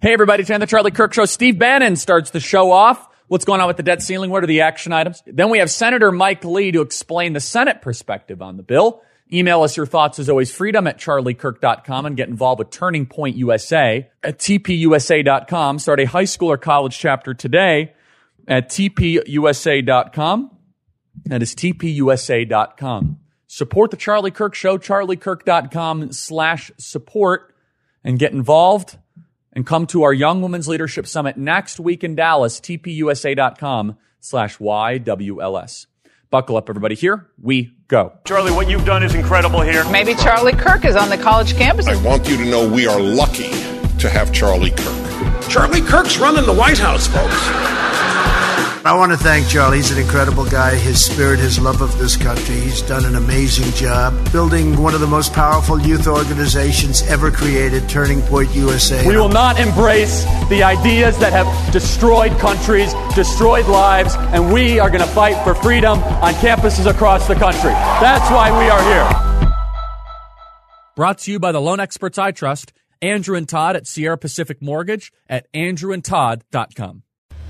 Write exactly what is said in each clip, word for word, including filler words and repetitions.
Hey, everybody, it's the Charlie Kirk Show. Steve Bannon starts the show off. What's going on with the debt ceiling? What are the action items? Then we have Senator Mike Lee to explain the Senate perspective on the bill. Email us your thoughts, as always, freedom at charlie kirk dot com, and get involved with Turning Point U S A at t p u s a dot com. Start a high school or college chapter today at t p u s a dot com. That is t p u s a dot com. Support the Charlie Kirk Show, charlie kirk dot com slash support, and get involved. And come to our Young Women's Leadership Summit next week in Dallas, t p u s a dot com slash y w l s. Buckle up, everybody. Here we go. Charlie, what you've done is incredible here. Maybe Charlie Kirk is on the college campus. I want you to know we are lucky to have Charlie Kirk. Charlie Kirk's running the White House, folks. I want to thank Charlie. He's an incredible guy. His spirit, his love of this country. He's done an amazing job building one of the most powerful youth organizations ever created, Turning Point U S A. We will not embrace the ideas that have destroyed countries, destroyed lives, and we are going to fight for freedom on campuses across the country. That's why we are here. Brought to you by the Loan Experts I Trust, Andrew and Todd at Sierra Pacific Mortgage at andrew and todd dot com.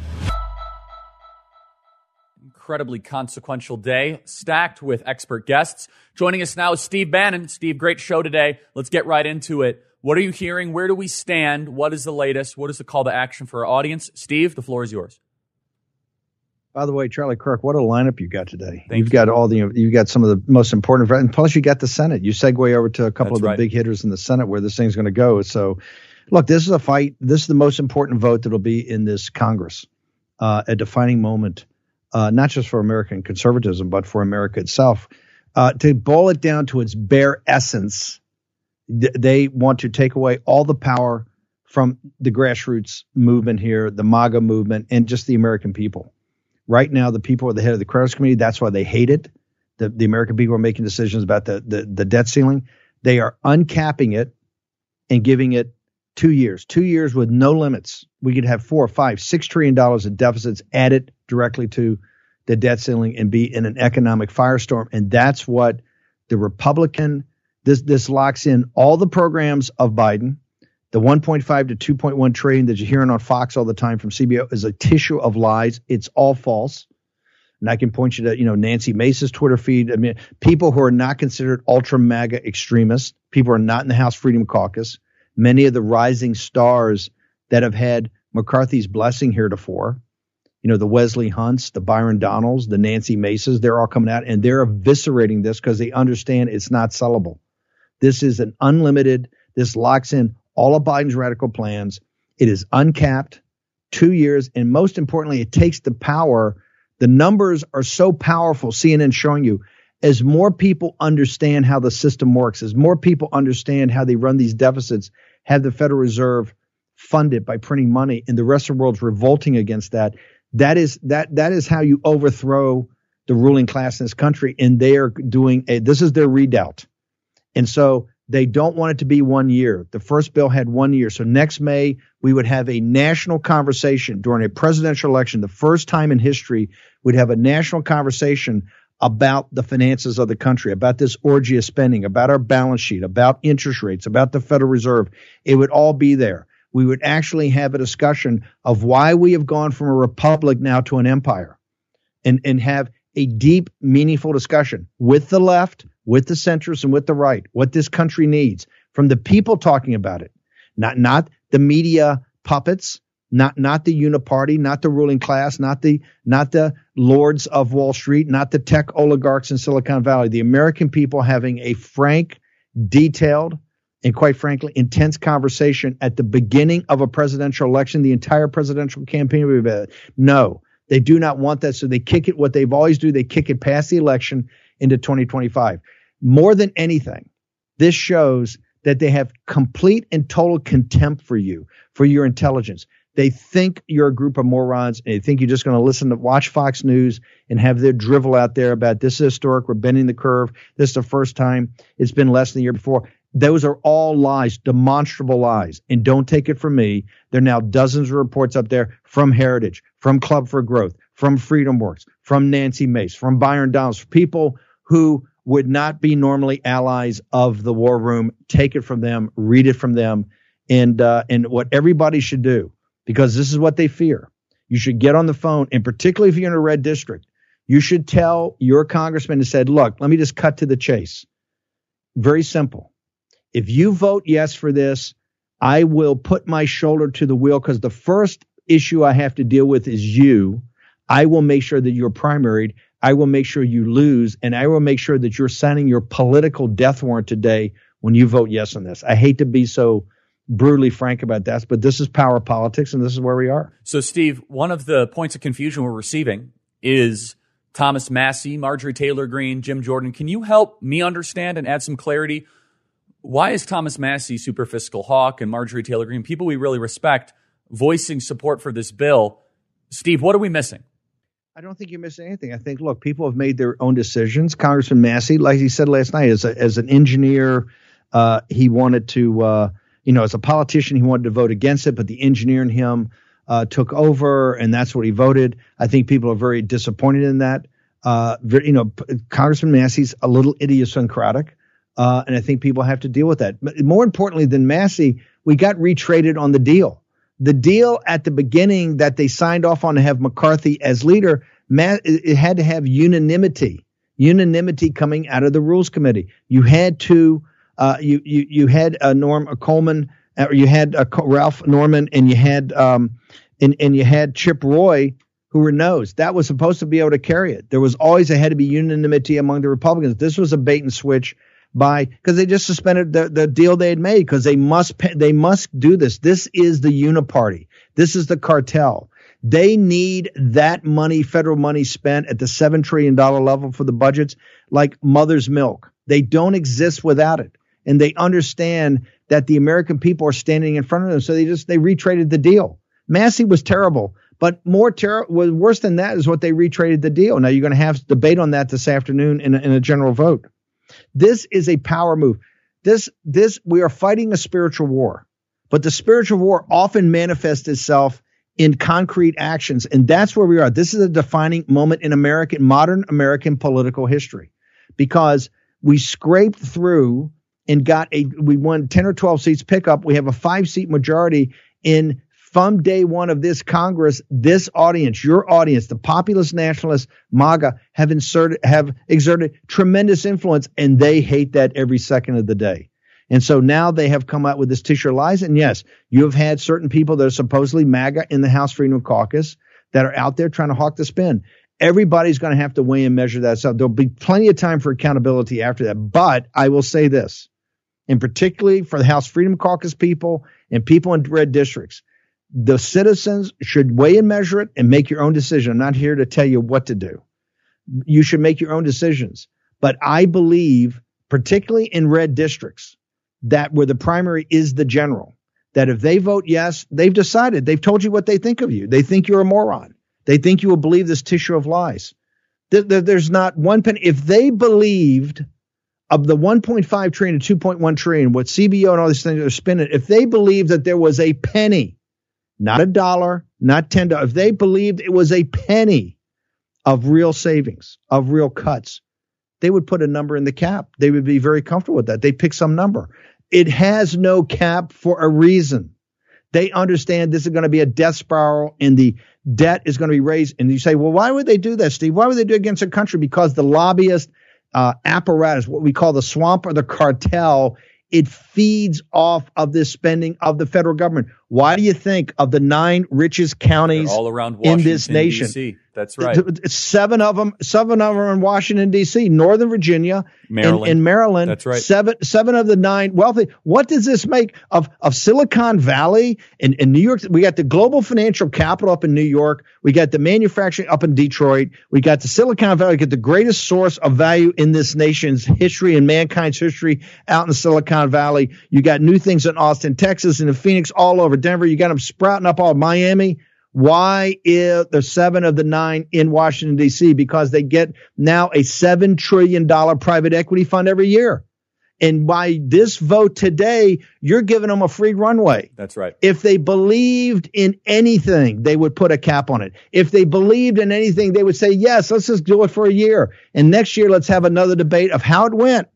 Incredibly consequential day, stacked with expert guests. Joining us now is Steve Bannon. Steve, great show today. Let's get right into it. What are you hearing? Where do we stand? What is the latest? What is the call to action for our audience? Steve, the floor is yours. By the way, Charlie Kirk, what a lineup you got today. Thank You've you. got all the, you've got some of the most important, and plus you got the Senate. You segue over to a couple That's of the right. big hitters in the Senate where this thing's going to go. So, look, this is a fight. This is the most important vote that'll be in this Congress, uh, a defining moment. Uh, not just for American conservatism, but for America itself. Uh, to boil it down to its bare essence, th- they want to take away all the power from the grassroots movement here, the MAGA movement, and just the American people. Right now, the people are the head of the creditors committee. That's why they hate it. The, the American people are making decisions about the, the, the debt ceiling. They are uncapping it and giving it two years, two years with no limits. We could have four, five, six trillion dollars in deficits added directly to the debt ceiling and be in an economic firestorm. And that's what the Republican, this, this locks in all the programs of Biden. The one point five to two point one trillion that you're hearing on Fox all the time from C B O is a tissue of lies. It's all false. And I can point you to, you know, Nancy Mace's Twitter feed. I mean, people who are not considered ultra MAGA extremists, people who are not in the House Freedom Caucus, many of the rising stars that have had McCarthy's blessing heretofore, you know, the Wesley Hunts, the Byron Donalds, the Nancy Maces, they're all coming out and they're eviscerating this because they understand it's not sellable. This is an unlimited, this locks in all of Biden's radical plans. It is uncapped, two years, and most importantly, it takes the power. The numbers are so powerful, C N N showing you, as more people understand how the system works, as more people understand how they run these deficits, have the Federal Reserve fund it by printing money, and the rest of the world's revolting against that. That is that that is how you overthrow the ruling class in this country, and they are doing a, this is their redoubt. And so they don't want it to be one year. The first bill had one year. So next May, we would have a national conversation during a presidential election. The first time in history, we'd have a national conversation about the finances of the country, about this orgy of spending, about our balance sheet, about interest rates, about the Federal Reserve. It would all be there. We would actually have a discussion of why we have gone from a republic now to an empire, and, and have a deep, meaningful discussion with the left, with the centrists, and with the right, what this country needs from the people talking about it, not not the media puppets, not not the uniparty, not the ruling class, not the not the lords of Wall Street, not the tech oligarchs in Silicon Valley. The American people having a frank, detailed, and quite frankly, intense conversation at the beginning of a presidential election, the entire presidential campaign. No, they do not want that. So they kick it, what they've always do, they kick it past the election into twenty twenty-five. More than anything, this shows that they have complete and total contempt for you, for your intelligence. They think you're a group of morons, and they think you're just going to listen to watch Fox News and have their drivel out there about this is historic, we're bending the curve, this is the first time, it's been less than the year before. Those are all lies, demonstrable lies. And don't take it from me. There are now dozens of reports up there from Heritage, from Club for Growth, from FreedomWorks, from Nancy Mace, from Byron Donalds, people who would not be normally allies of the war room. Take it from them, read it from them, And uh, and what everybody should do, because this is what they fear. You should get on the phone, and particularly if you're in a red district, you should tell your congressman and said, look, let me just cut to the chase. Very simple. If you vote yes for this, I will put my shoulder to the wheel, because the first issue I have to deal with is you. I will make sure that you're primaried. I will make sure you lose, and I will make sure that you're signing your political death warrant today when you vote yes on this. I hate to be so brutally frank about that, but this is power politics, and this is where we are. So, Steve, one of the points of confusion we're receiving is Thomas Massie, Marjorie Taylor Greene, Jim Jordan. Can you help me understand and add some clarity? Why is Thomas Massie, super fiscal hawk, and Marjorie Taylor Greene, people we really respect, voicing support for this bill? Steve, what are we missing? I don't think you're missing anything. I think, look, people have made their own decisions. Congressman Massie, like he said last night, as, a, as an engineer, uh, he wanted to, uh, you know, as a politician, he wanted to vote against it, but the engineer in him uh, took over, and that's what he voted. I think people are very disappointed in that. Uh, very, you know, Congressman Massie's a little idiosyncratic, uh, and I think people have to deal with that. But more importantly than Massie, we got retraded on the deal. The deal at the beginning that they signed off on to have McCarthy as leader, it had to have unanimity, unanimity coming out of the Rules Committee. You had to, uh, you you you had uh, Norm Coleman, or you had uh, Ralph Norman, and you had um, and and you had Chip Roy, who were no's. That was supposed to be able to carry it. There was always a had to be unanimity among the Republicans. This was a bait and switch. By because they just suspended the, the deal they had made, because they must pay, they must do this. This is the uniparty. This is the cartel. They need that money, federal money, spent at the seven trillion dollars level for the budgets like mother's milk. They don't exist without it, and they understand that the American people are standing in front of them. So they just they retraded the deal. Massie was terrible, but more ter- worse than that is what they retraded the deal. Now you're going to have debate on that this afternoon in a, in a general vote. This is a power move. This, this, we are fighting a spiritual war, but the spiritual war often manifests itself in concrete actions. And that's where we are. This is a defining moment in American, modern American political history, because we scraped through and got a, we won ten or twelve seats pickup. We have a five seat majority in from day one of this Congress. This audience, your audience, the populist nationalists, MAGA, have inserted, have exerted tremendous influence, and they hate that every second of the day. And so now they have come out with this tissue of lies. And yes, you have had certain people that are supposedly MAGA in the House Freedom Caucus that are out there trying to hawk the spin. Everybody's going to have to weigh and measure that. So there'll be plenty of time for accountability after that. But I will say this, and particularly for the House Freedom Caucus people and people in red districts, the citizens should weigh and measure it and make your own decision. I'm not here to tell you what to do. You should make your own decisions. But I believe, particularly in red districts, that where the primary is the general, that if they vote yes, they've decided, they've told you what they think of you. They think you're a moron. They think you will believe this tissue of lies. There's not one penny. If they believed of the one point five trillion to two point one trillion, what C B O and all these things are spinning, if they believed that there was a penny, not a dollar, not ten dollars, if they believed it was a penny of real savings, of real cuts, they would put a number in the cap. They would be very comfortable with that. They pick some number. It has no cap for a reason. They understand this is going to be a death spiral and the debt is going to be raised. And you say, well, why would they do that, Steve? Why would they do it against their country? Because the lobbyist uh, apparatus, what we call the swamp or the cartel, it feeds off of this spending of the federal government. Why do you think of the nine richest counties all around Washington, in this nation? D C. That's right. Seven of them, seven of them are in Washington, D C, Northern Virginia, Maryland. And, and Maryland. That's right. Seven, seven of the nine wealthy. What does this make of, of Silicon Valley and, and New York? We got the global financial capital up in New York. We got the manufacturing up in Detroit. We got the Silicon Valley, we get the greatest source of value in this nation's history and mankind's history out in Silicon Valley. You got new things in Austin, Texas, and in Phoenix, all over Denver. You got them sprouting up all Miami. Why is the seven of the nine in Washington, D C? Because they get now a seven trillion dollars private equity fund every year. And by this vote today, you're giving them a free runway. That's right. If they believed in anything, they would put a cap on it. If they believed in anything, they would say, yes, let's just do it for a year. And next year, let's have another debate of how it went.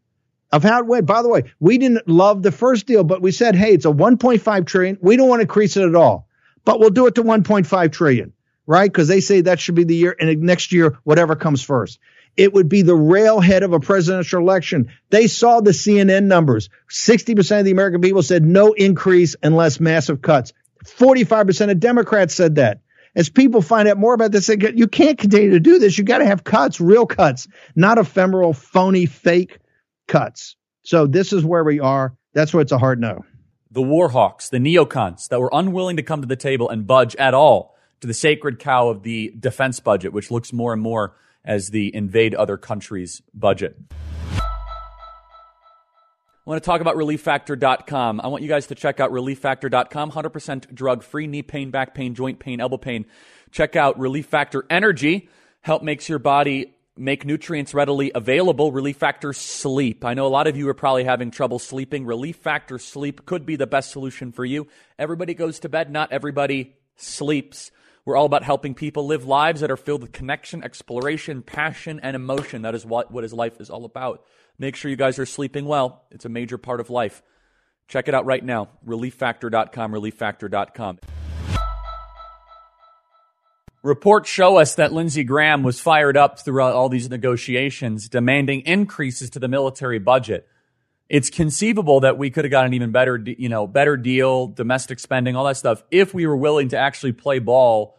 of how it went. By the way, we didn't love the first deal, but we said, hey, it's a one point five trillion. We don't want to increase it at all, but we'll do it to one point five trillion, right? Because they say that should be the year, and next year, whatever comes first. It would be the railhead of a presidential election. They saw the C N N numbers. sixty percent of the American people said no increase unless massive cuts. forty-five percent of Democrats said that. As people find out more about this, they get, you can't continue to do this. You got to have cuts, real cuts, not ephemeral, phony, fake cuts. So this is where we are. That's why it's a hard no. The war hawks, the neocons that were unwilling to come to the table and budge at all to the sacred cow of the defense budget, which looks more and more as the invade other countries budget. I want to talk about relief factor dot com. I want you guys to check out relief factor dot com. one hundred percent drug-free, knee pain, back pain, joint pain, elbow pain. Check out Relief Factor Energy. Help makes your body make nutrients readily available. Relief Factor Sleep. I know a lot of you are probably having trouble sleeping. Relief Factor Sleep could be the best solution for you. Everybody goes to bed. Not everybody sleeps. We're all about helping people live lives that are filled with connection, exploration, passion, and emotion. That is what, what his life is all about. Make sure you guys are sleeping well. It's a major part of life. Check it out right now. relief factor dot com, relief factor dot com. Reports show us that Lindsey Graham was fired up throughout all these negotiations, demanding increases to the military budget. It's conceivable that we could have got an even better, you know, better deal, domestic spending, all that stuff, if we were willing to actually play ball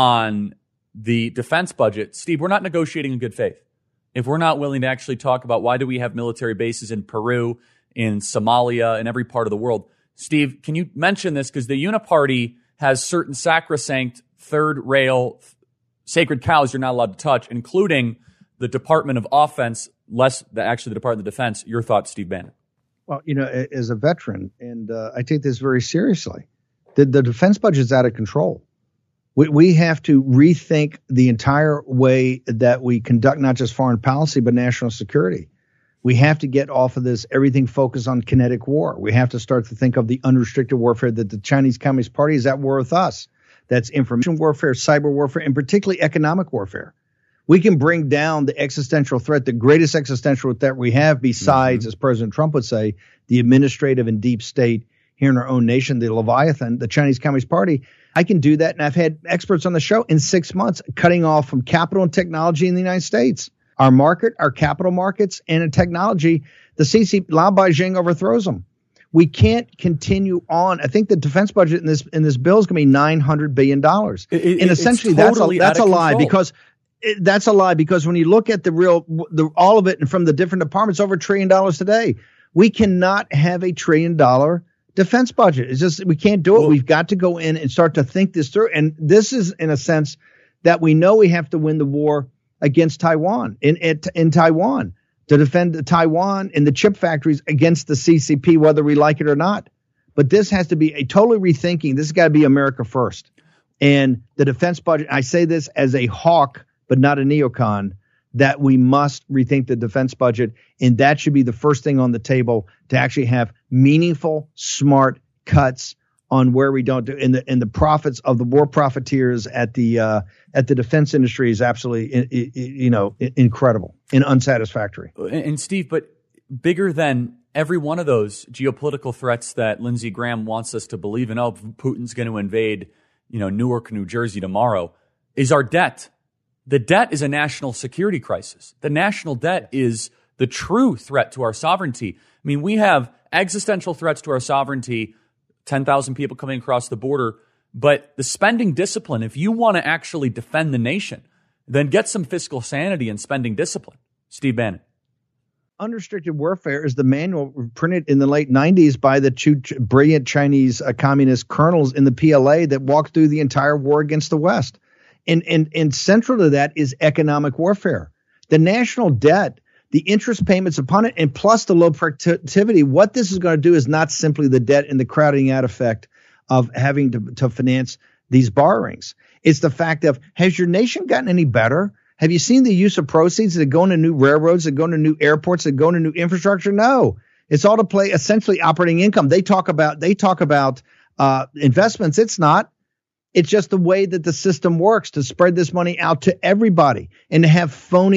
on the defense budget. Steve, we're not negotiating in good faith. If we're not willing to actually talk about why do we have military bases in Peru, in Somalia, in every part of the world. Steve, can you mention this? Because the Uniparty has certain sacrosanct third rail sacred cows you're not allowed to touch, including the Department of Offense, less the, actually the Department of Defense. Your thoughts, Steve Bannon? Well, you know, as a veteran, and uh, I take this very seriously, the, the defense budget is out of control. We, we have to rethink the entire way that we conduct not just foreign policy, but national security. We have to get off of this, everything focused on kinetic war. We have to start to think of the unrestricted warfare that the Chinese Communist Party is at war with us. That's information warfare, cyber warfare, and particularly economic warfare. We can bring down the existential threat, the greatest existential threat we have besides, mm-hmm. as President Trump would say, the administrative and deep state here in our own nation, the Leviathan, the Chinese Communist Party. I can do that, and I've had experts on the show in six months cutting off from capital and technology in the United States. Our market, our capital markets, and in technology, the C C P, Lao Beijing overthrows them. We can't continue on. I think the defense budget in this in this bill is going to be nine hundred billion dollars. It, and essentially, totally that's a, that's a lie because it, that's a lie because when you look at the real, the, all of it and from the different departments, over a trillion dollars today. We cannot have a trillion dollar defense budget. It's just we can't do it. Well, we've got to go in and start to think this through. And this is in a sense that we know we have to win the war against Taiwan in in, in Taiwan. To defend Taiwan and the chip factories against the C C P, whether we like it or not. But this has to be a totally rethinking. This has got to be America first. And the defense budget, I say this as a hawk, but not a neocon, that we must rethink the defense budget. And that should be the first thing on the table to actually have meaningful, smart cuts on where we don't do. And the, and the profits of the war profiteers at the uh, at the defense industry is absolutely, you know, incredible and unsatisfactory. And Steve, but bigger than every one of those geopolitical threats that Lindsey Graham wants us to believe in, oh, Putin's going to invade, you know, Newark, New Jersey tomorrow, is our debt. The debt is a national security crisis. The national debt is the true threat to our sovereignty. I mean, we have existential threats to our sovereignty, ten thousand people coming across the border. But the spending discipline, if you want to actually defend the nation, then get some fiscal sanity and spending discipline. Steve Bannon. Unrestricted warfare is the manual printed in the late nineties by the two brilliant Chinese uh, communist colonels in the P L A that walked through the entire war against the West. And, and, and central to that is economic warfare. The national debt, the interest payments upon it, and plus the low productivity, what this is going to do is not simply the debt and the crowding out effect of having to, to finance these borrowings. It's the fact of, has your nation gotten any better? Have you seen the use of proceeds that go into new railroads, that go into new airports, that go into new infrastructure? No. It's all to play essentially operating income. They talk about they talk about uh, investments. It's not. It's just the way that the system works to spread this money out to everybody and to have phony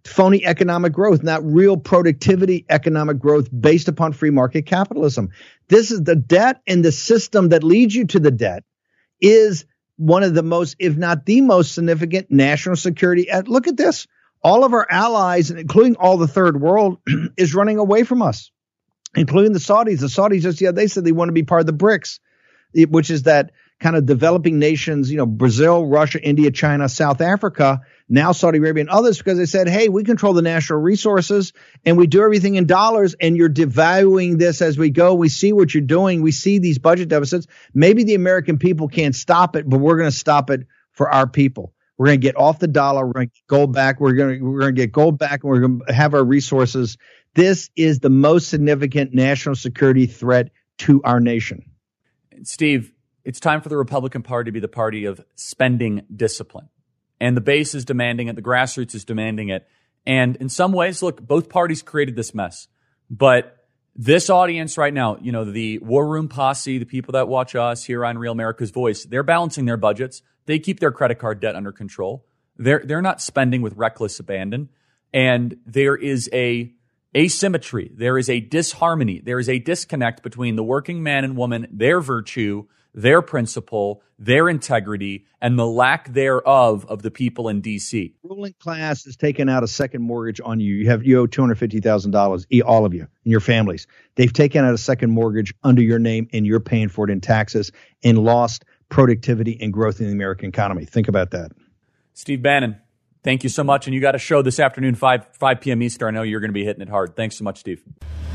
phony economic growth, not real productivity economic growth based upon free market capitalism. This is the debt, and the system that leads you to the debt is one of the most, if not the most significant national security. Look at this. All of our allies, including all the third world, is running away from us, including the Saudis. The Saudis just, yeah, they said they want to be part of the BRICS, which is that kind of developing nations, you know, Brazil, Russia, India, China, South Africa, now Saudi Arabia and others, because they said, hey, we control the national resources and we do everything in dollars, and you're devaluing this as we go. We see what you're doing. We see these budget deficits. Maybe the American people can't stop it, but we're going to stop it for our people. We're going to get off the dollar. We're going to get gold back. We're going to, we're going to get gold back, and we're going to have our resources. This is the most significant national security threat to our nation. Steve, it's time for the Republican Party to be the party of spending discipline. And the base is demanding it. The grassroots is demanding it. And in some ways, look, both parties created this mess. But this audience right now, you know, the War Room Posse, the people that watch us here on Real America's Voice, they're balancing their budgets. They keep their credit card debt under control. They're, they're not spending with reckless abandon. And there is a asymmetry. There is a disharmony. There is a disconnect between the working man and woman, their virtue, their principle, their integrity, and the lack thereof of the people in D C. Ruling class has taken out a second mortgage on you. You have you owe two hundred fifty thousand dollars, all of you and your families. They've taken out a second mortgage under your name, and you're paying for it in taxes, and lost productivity and growth in the American economy. Think about that. Steve Bannon, thank you so much. And you got a show this afternoon, five p.m. Eastern. I know you're going to be hitting it hard. Thanks so much, Steve.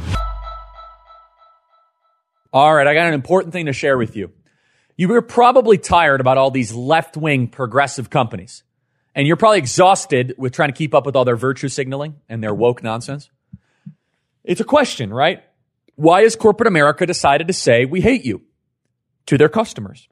All right, I got an important thing to share with you. You were probably tired about all these left-wing progressive companies, and you're probably exhausted with trying to keep up with all their virtue signaling and their woke nonsense. It's a question, right? Why has corporate America decided to say we hate you to their customers?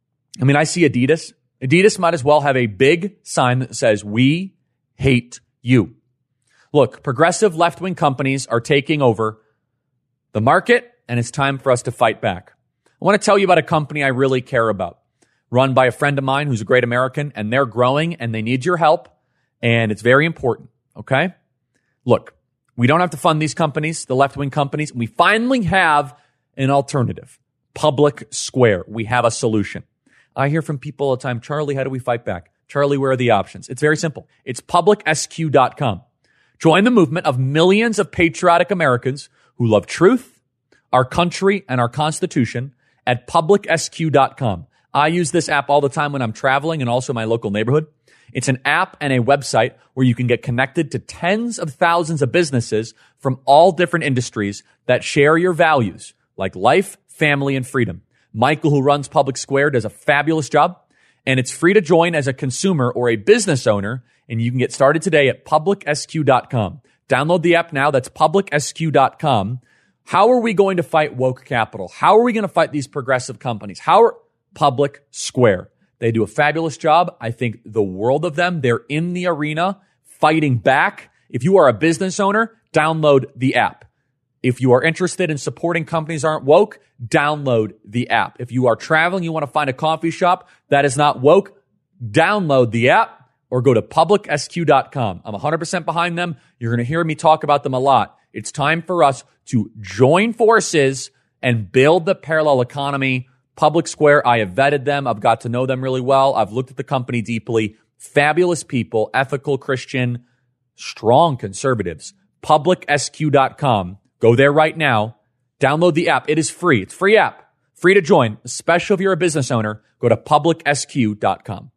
I mean, I see Adidas. Adidas might as well have a big sign that says we hate you. Look, progressive left-wing companies are taking over the market, and it's time for us to fight back. I want to tell you about a company I really care about, run by a friend of mine who's a great American, and they're growing, and they need your help, and it's very important, okay? Look, we don't have to fund these companies, the left-wing companies. We finally have an alternative, Public Square. We have a solution. I hear from people all the time, Charlie, how do we fight back? Charlie, where are the options? It's very simple. It's public S Q dot com. Join the movement of millions of patriotic Americans who love truth, our country, and our Constitution at public S Q dot com. I use this app all the time when I'm traveling and also my local neighborhood. It's an app and a website where you can get connected to tens of thousands of businesses from all different industries that share your values like life, family, and freedom. Michael, who runs Public Square, does a fabulous job, and it's free to join as a consumer or a business owner, and you can get started today at public S Q dot com. Download the app now. That's public S Q dot com. How are we going to fight woke capital? How are we going to fight these progressive companies? How are Public Square? They do a fabulous job. I think the world of them. They're in the arena fighting back. If you are a business owner, download the app. If you are interested in supporting companies aren't woke, download the app. If you are traveling, you want to find a coffee shop that is not woke, download the app or go to public S Q dot com. I'm one hundred percent behind them. You're going to hear me talk about them a lot. It's time for us to join forces and build the parallel economy. Public Square, I have vetted them. I've got to know them really well. I've looked at the company deeply. Fabulous people, ethical, Christian, strong conservatives. public S Q dot com. Go there right now. Download the app. It is free. It's a free app. Free to join, especially if you're a business owner. Go to public S Q dot com.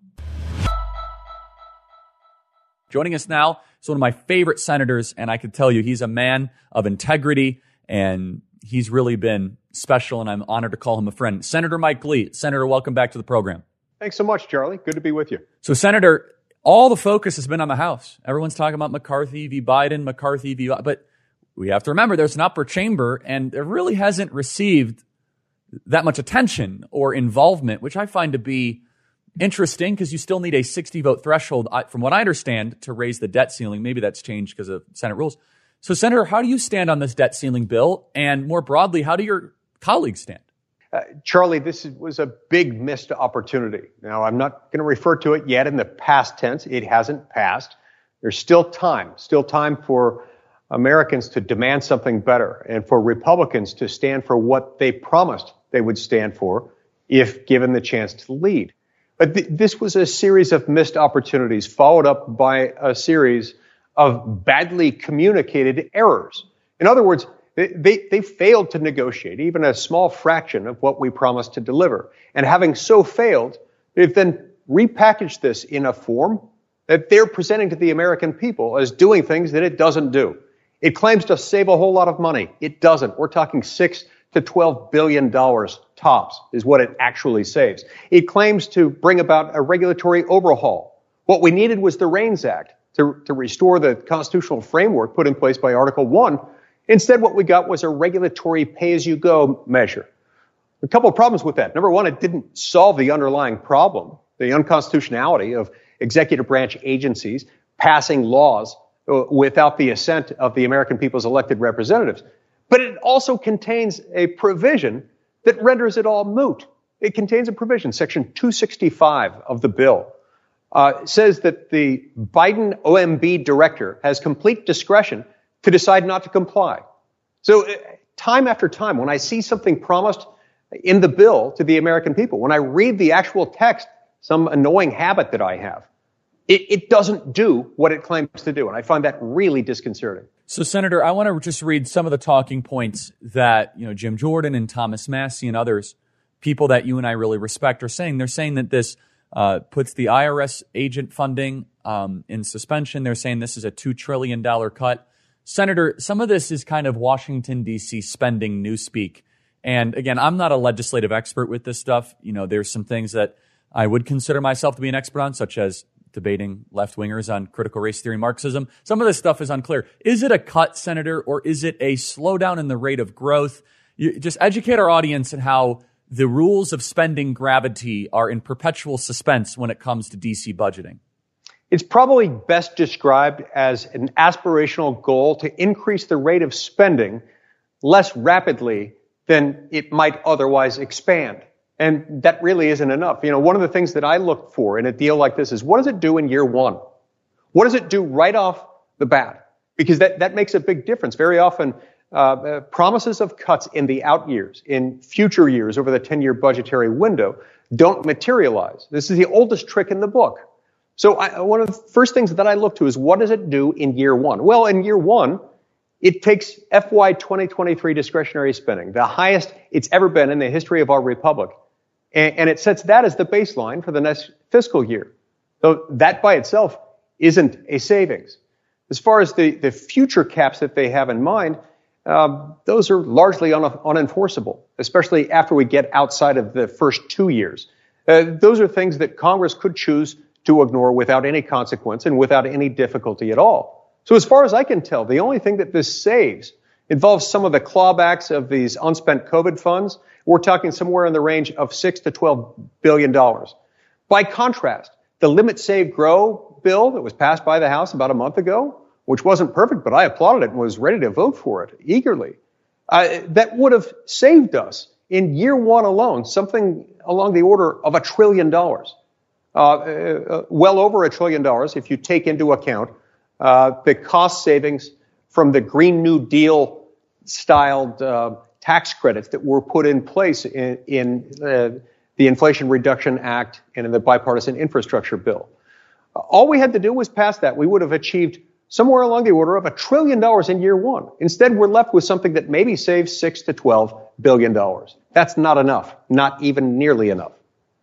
Joining us now is one of my favorite senators, and I can tell you he's a man of integrity, and he's really been special, and I'm honored to call him a friend. Senator Mike Lee. Senator, welcome back to the program. Thanks so much, Charlie. Good to be with you. So, Senator, all the focus has been on the House. Everyone's talking about McCarthy v. Biden, McCarthy v. But we have to remember there's an upper chamber, and it really hasn't received that much attention or involvement, which I find to be interesting because you still need a sixty vote threshold, from what I understand, to raise the debt ceiling. Maybe that's changed because of Senate rules. So, Senator, how do you stand on this debt ceiling bill? And more broadly, how do your colleagues stand? Uh, Charlie, this was a big missed opportunity. Now, I'm not going to refer to it yet in the past tense. It hasn't passed. There's still time, still time for Americans to demand something better and for Republicans to stand for what they promised they would stand for if given the chance to lead. But th- this was a series of missed opportunities followed up by a series of badly communicated errors. In other words, they, they, they failed to negotiate even a small fraction of what we promised to deliver. And having so failed, they've then repackaged this in a form that they're presenting to the American people as doing things that it doesn't do. It claims to save a whole lot of money. It doesn't. We're talking six to twelve billion dollars tops is what it actually saves. It claims to bring about a regulatory overhaul. What we needed was the REINS Act to, to restore the constitutional framework put in place by Article one. Instead, what we got was a regulatory pay-as-you-go measure. A couple of problems with that. Number one, it didn't solve the underlying problem, the unconstitutionality of executive branch agencies passing laws without the assent of the American people's elected representatives. But it also contains a provision that renders it all moot. It contains a provision, Section two sixty-five of the bill, uh, says that the Biden O M B director has complete discretion to decide not to comply. So uh, time after time, when I see something promised in the bill to the American people, when I read the actual text, some annoying habit that I have, It, it doesn't do what it claims to do, and I find that really disconcerting. So, Senator, I want to just read some of the talking points that, you know, Jim Jordan and Thomas Massie and others, people that you and I really respect, are saying. They're saying that this uh, puts the I R S agent funding um, in suspension. They're saying this is a two trillion dollars cut. Senator, some of this is kind of Washington, D C spending newspeak. And again, I'm not a legislative expert with this stuff. You know, there's some things that I would consider myself to be an expert on, such as debating left-wingers on critical race theory Marxism. Some of this stuff is unclear. Is it a cut, Senator, or is it a slowdown in the rate of growth? You just educate our audience on how the rules of spending gravity are in perpetual suspense when it comes to D C budgeting. It's probably best described as an aspirational goal to increase the rate of spending less rapidly than it might otherwise expand. And that really isn't enough. You know, one of the things that I look for in a deal like this is, what does it do in year one? What does it do right off the bat? Because that, that makes a big difference. Very often, uh, uh, promises of cuts in the out years, in future years over the ten-year budgetary window, don't materialize. This is the oldest trick in the book. So I, one of the first things that I look to is, what does it do in year one? Well, in year one, it takes F Y twenty twenty-three discretionary spending, the highest it's ever been in the history of our republic, and, and it sets that as the baseline for the next fiscal year. So that by itself isn't a savings. As far as the, the future caps that they have in mind, um, those are largely un, unenforceable, especially after we get outside of the first two years. Uh, those are things that Congress could choose to ignore without any consequence and without any difficulty at all. So as far as I can tell, the only thing that this saves involves some of the clawbacks of these unspent COVID funds. We're talking somewhere in the range of six to twelve billion dollars. By contrast, the Limit, Save, Grow bill that was passed by the House about a month ago, which wasn't perfect, but I applauded it and was ready to vote for it eagerly, uh, that would have saved us in year one alone something along the order of a trillion dollars. Uh, uh, well over a trillion dollars if you take into account uh, the cost savings from the Green New Deal styled uh, tax credits that were put in place in, in uh, the Inflation Reduction Act and in the bipartisan infrastructure bill. Uh, all we had to do was pass that. We would have achieved somewhere along the order of a trillion dollars in year one. Instead, we're left with something that maybe saves six to twelve billion dollars. That's not enough, not even nearly enough.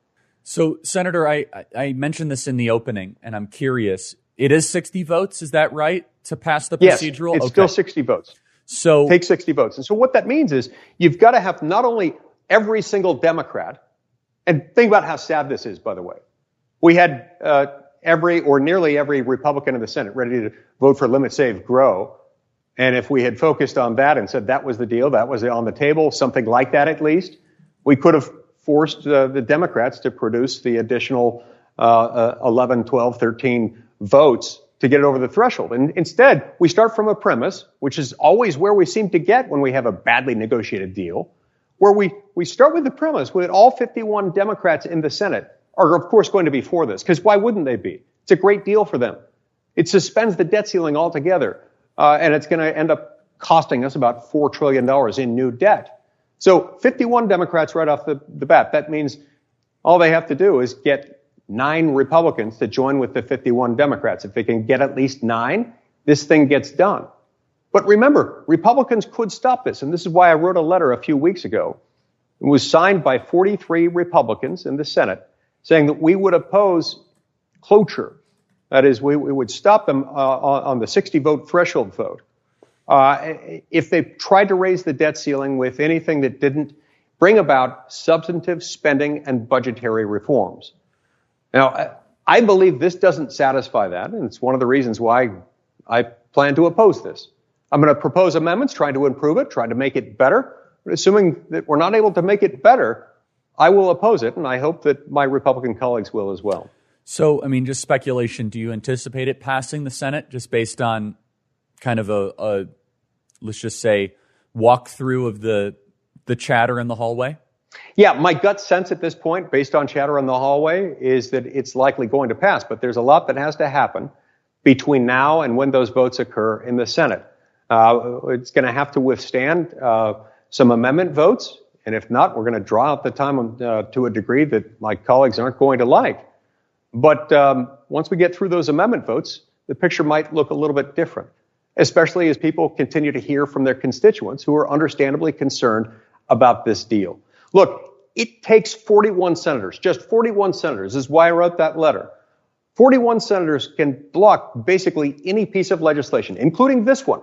So, Senator, I, I mentioned this in the opening, and I'm curious. It is sixty votes, is that right, to pass the procedural? Yes, it's okay. still sixty votes. So take sixty votes. And so what that means is you've got to have not only every single Democrat, and think about how sad this is, by the way. We had uh, every or nearly every Republican in the Senate ready to vote for Limit, Save, Grow. And if we had focused on that and said that was the deal, that was on the table, something like that at least, we could have forced uh, the Democrats to produce the additional uh, uh, eleven, twelve, thirteen votes to get it over the threshold. And instead, we start from a premise, which is always where we seem to get when we have a badly negotiated deal, where we, we start with the premise that all fifty-one Democrats in the Senate are, of course, going to be for this, because why wouldn't they be? It's a great deal for them. It suspends the debt ceiling altogether, uh, and it's going to end up costing us about four trillion dollars in new debt. So fifty-one Democrats right off the, the bat. That means all they have to do is get nine Republicans to join with the fifty-one Democrats. If they can get at least nine, this thing gets done. But remember, Republicans could stop this, and this is why I wrote a letter a few weeks ago. It was signed by forty-three Republicans in the Senate saying that we would oppose cloture. That is, we, we would stop them uh, on, on the sixty-vote threshold vote. Uh, if they tried to raise the debt ceiling with anything that didn't bring about substantive spending and budgetary reforms. Now, I believe this doesn't satisfy that, and it's one of the reasons why I plan to oppose this. I'm going to propose amendments trying to improve it, trying to make it better. But assuming that we're not able to make it better, I will oppose it, and I hope that my Republican colleagues will as well. So, I mean, just speculation, do you anticipate it passing the Senate just based on kind of a, a let's just say, walkthrough of the the chatter in the hallway? Yeah, my gut sense at this point, based on chatter in the hallway, is that it's likely going to pass. But there's a lot that has to happen between now and when those votes occur in the Senate. Uh, it's going to have to withstand uh, some amendment votes. And if not, we're going to draw out the time uh, to a degree that my colleagues aren't going to like. But um, once we get through those amendment votes, the picture might look a little bit different, especially as people continue to hear from their constituents who are understandably concerned about this deal. Look, it takes forty-one senators, just forty-one senators, is why I wrote that letter. forty-one senators can block basically any piece of legislation, including this one,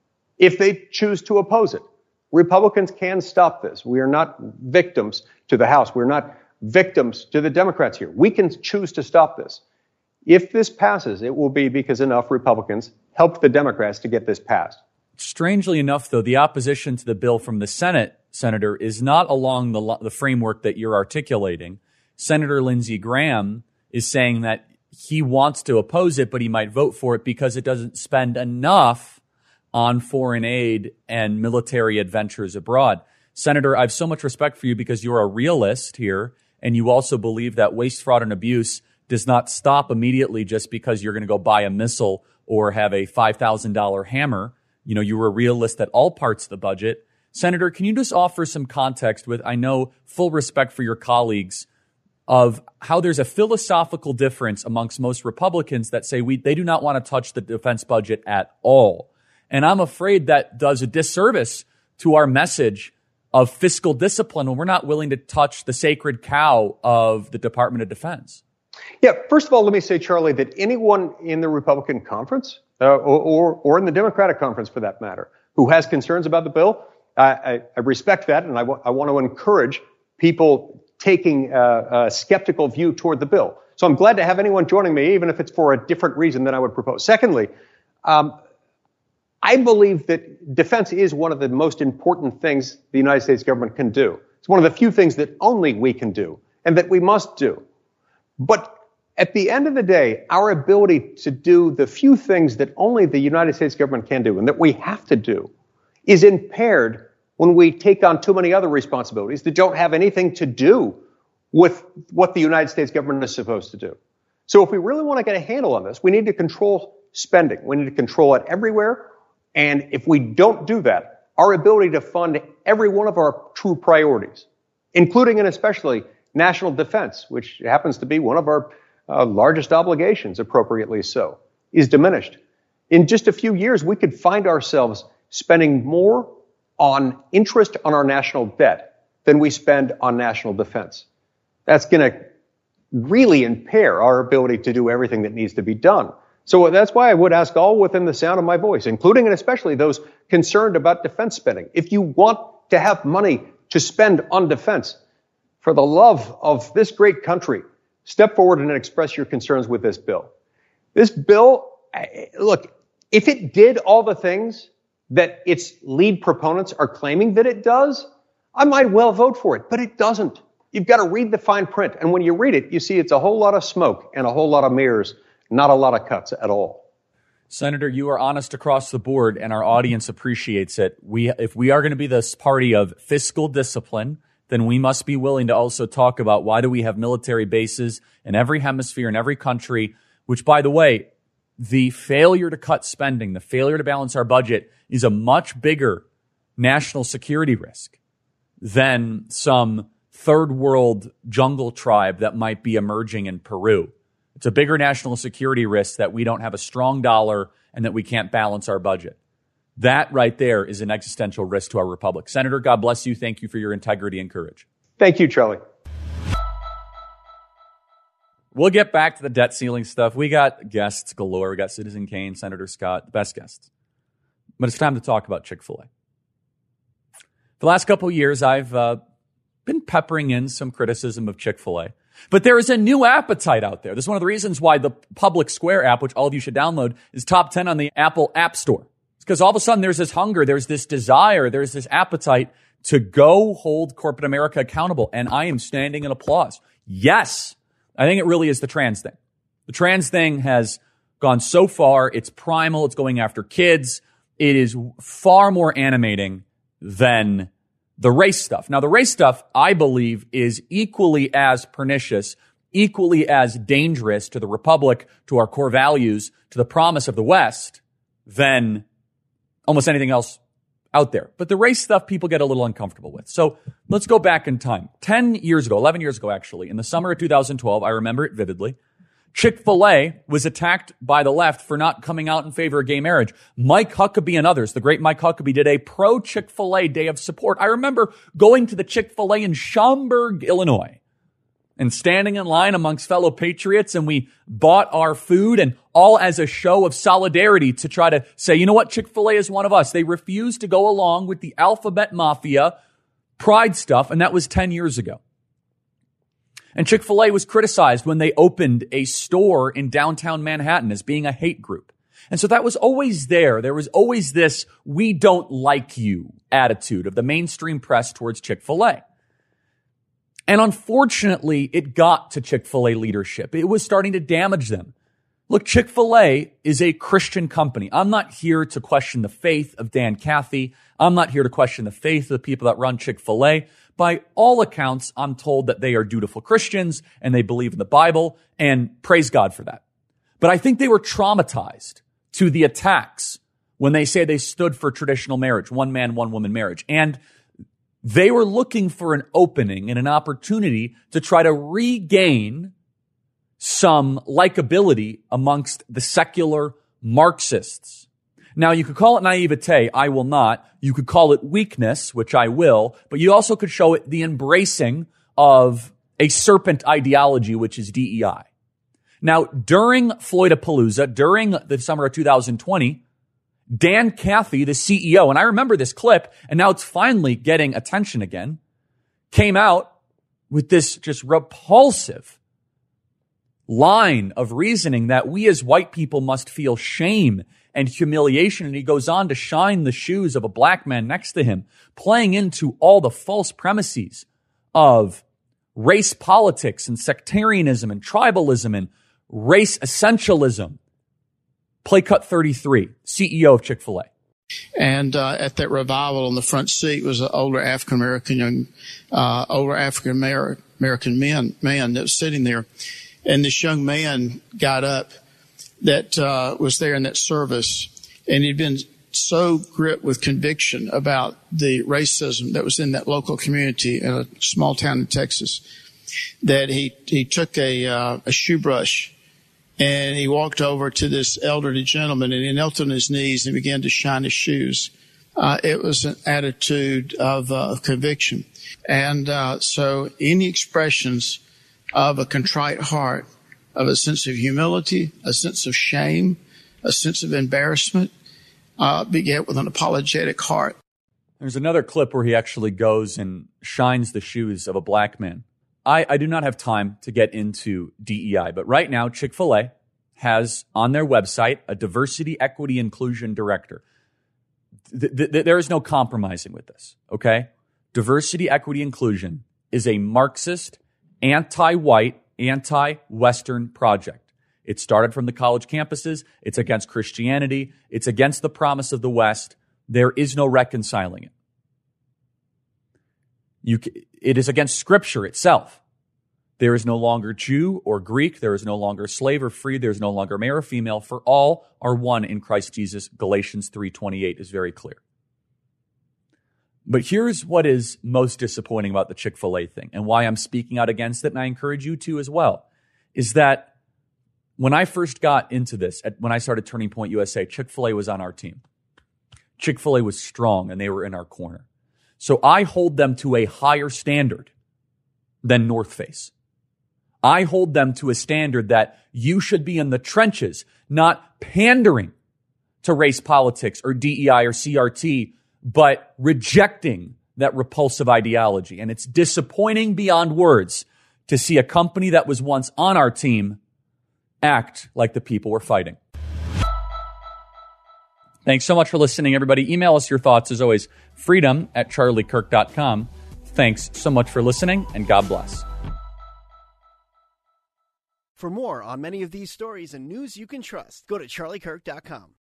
if they choose to oppose it. Republicans can stop this. We are not victims to the House. We're not victims to the Democrats here. We can choose to stop this. If this passes, it will be because enough Republicans helped the Democrats to get this passed. Strangely enough, though, the opposition to the bill from the Senate, Senator, is not along the, the framework that you're articulating. Senator Lindsey Graham is saying that he wants to oppose it, but he might vote for it because it doesn't spend enough on foreign aid and military adventures abroad. Senator, I have so much respect for you because you're a realist here, and you also believe that waste, fraud, and abuse does not stop immediately just because you're going to go buy a missile or have a five thousand dollars hammer. You know, you were a realist at all parts of the budget. Senator, can you just offer some context with, I know, full respect for your colleagues, of how there's a philosophical difference amongst most Republicans that say we they do not want to touch the defense budget at all. And I'm afraid that does a disservice to our message of fiscal discipline when we're not willing to touch the sacred cow of the Department of Defense. Yeah, first of all, let me say, Charlie, that anyone in the Republican conference, uh, or, or or in the Democratic conference for that matter, who has concerns about the bill, I, I, I respect that, and I, w- I want to encourage people taking uh, a skeptical view toward the bill. So I'm glad to have anyone joining me, even if it's for a different reason than I would propose. Secondly, um, I believe that defense is one of the most important things the United States government can do. It's one of the few things that only we can do and that we must do. But at the end of the day, our ability to do the few things that only the United States government can do and that we have to do is impaired when we take on too many other responsibilities that don't have anything to do with what the United States government is supposed to do. So if we really want to get a handle on this, we need to control spending. We need to control it everywhere. And if we don't do that, our ability to fund every one of our true priorities, including and especially national defense, which happens to be one of our uh, largest obligations, appropriately so, is diminished. In just a few years, we could find ourselves spending more on interest on our national debt than we spend on national defense. That's going to really impair our ability to do everything that needs to be done. So that's why I would ask all within the sound of my voice, including and especially those concerned about defense spending, if you want to have money to spend on defense, for the love of this great country, step forward and express your concerns with this bill. This bill, look, if it did all the things that its lead proponents are claiming that it does, I might well vote for it, but it doesn't. You've got to read the fine print. And when you read it, you see it's a whole lot of smoke and a whole lot of mirrors, not a lot of cuts at all. Senator, you are honest across the board, and our audience appreciates it. We, if we are going to be this party of fiscal discipline, then we must be willing to also talk about why do we have military bases in every hemisphere, in every country, which, by the way, the failure to cut spending, the failure to balance our budget is a much bigger national security risk than some third world jungle tribe that might be emerging in Peru. It's a bigger national security risk that we don't have a strong dollar and that we can't balance our budget. That right there is an existential risk to our republic. Senator, God bless you. Thank you for your integrity and courage. Thank you, Charlie. We'll get back to the debt ceiling stuff. We got guests galore. We got Citizen Kane, Senator Scott, the best guests. But it's time to talk about Chick-fil-A. For the last couple of years, I've uh, been peppering in some criticism of Chick-fil-A. But there is a new appetite out there. This is one of the reasons why the Public Square app, which all of you should download, is top ten on the Apple App Store. It's because all of a sudden there's this hunger, there's this desire, there's this appetite to go hold corporate America accountable. And I am standing in applause. Yes, I think it really is the trans thing. The trans thing has gone so far. It's primal. It's going after kids. It is far more animating than the race stuff. Now, the race stuff, I believe, is equally as pernicious, equally as dangerous to the republic, to our core values, to the promise of the West than almost anything else out there. But the race stuff people get a little uncomfortable with. So let's go back in time. Ten years ago, eleven years ago, actually, in the summer of two thousand twelve, I remember it vividly, Chick-fil-A was attacked by the left for not coming out in favor of gay marriage. Mike Huckabee and others, the great Mike Huckabee, did a pro-Chick-fil-A day of support. I remember going to the Chick-fil-A in Schaumburg, Illinois, and standing in line amongst fellow patriots, and we bought our food, and all as a show of solidarity to try to say, you know what, Chick-fil-A is one of us. They refused to go along with the alphabet mafia pride stuff, and that was ten years ago. And Chick-fil-A was criticized when they opened a store in downtown Manhattan as being a hate group. And so that was always there. There was always this we don't like you attitude of the mainstream press towards Chick-fil-A. And unfortunately, it got to Chick-fil-A leadership. It was starting to damage them. Look, Chick-fil-A is a Christian company. I'm not here to question the faith of Dan Cathy. I'm not here to question the faith of the people that run Chick-fil-A. By all accounts, I'm told that they are dutiful Christians and they believe in the Bible, and praise God for that. But I think they were traumatized to the attacks when they say they stood for traditional marriage, one man, one woman marriage. And they were looking for an opening and an opportunity to try to regain some likability amongst the secular Marxists. Now, you could call it naivete. I will not. You could call it weakness, which I will. But you also could show it the embracing of a serpent ideology, which is D E I. Now, during Floydapalooza, during the summer of two thousand twenty, Dan Cathy, the C E O, and I remember this clip, and now it's finally getting attention again, came out with this just repulsive line of reasoning that we as white people must feel shame and humiliation. And he goes on to shine the shoes of a black man next to him, playing into all the false premises of race politics and sectarianism and tribalism and race essentialism. Play cut thirty-three, C E O of Chick-fil-A. And uh, at that revival on the front seat was an older African-American young, uh, older African-American man, man that was sitting there. And this young man got up that uh, was there in that service, and he'd been so gripped with conviction about the racism that was in that local community in a small town in Texas that he, he took a, uh, a shoe brush and he walked over to this elderly gentleman and he knelt on his knees and began to shine his shoes. Uh, it was an attitude of, uh, of conviction. And uh, so any expressions of a contrite heart, of a sense of humility, a sense of shame, a sense of embarrassment, uh, began with an apologetic heart. There's another clip where he actually goes and shines the shoes of a black man. I, I do not have time to get into D E I, but right now Chick-fil-A has on their website a diversity, equity, inclusion director. Th- th- there is no compromising with this, okay? Diversity, equity, inclusion is a Marxist, anti-white, anti-Western project. It started from the college campuses. It's against Christianity. It's against the promise of the West. There is no reconciling it. You, it is against Scripture itself There is no longer Jew or Greek. There is no longer slave or free. There is no longer male or female. For all are one in Christ Jesus. Galatians three twenty-eight is very clear. But here's what is most disappointing about the Chick-fil-A thing and why I'm speaking out against it, and I encourage you to as well, is that when I first got into this, at, when I started Turning Point U S A, Chick-fil-A was on our team. Chick-fil-A was strong, and they were in our corner. So I hold them to a higher standard than North Face. I hold them to a standard that you should be in the trenches, not pandering to race politics or D E I or C R T, but rejecting that repulsive ideology. And it's disappointing beyond words to see a company that was once on our team act like the people we're fighting. Thanks so much for listening, everybody. Email us your thoughts, as always, freedom at charlie kirk dot com. Thanks so much for listening, and God bless. For more on many of these stories and news you can trust, go to charlie kirk dot com.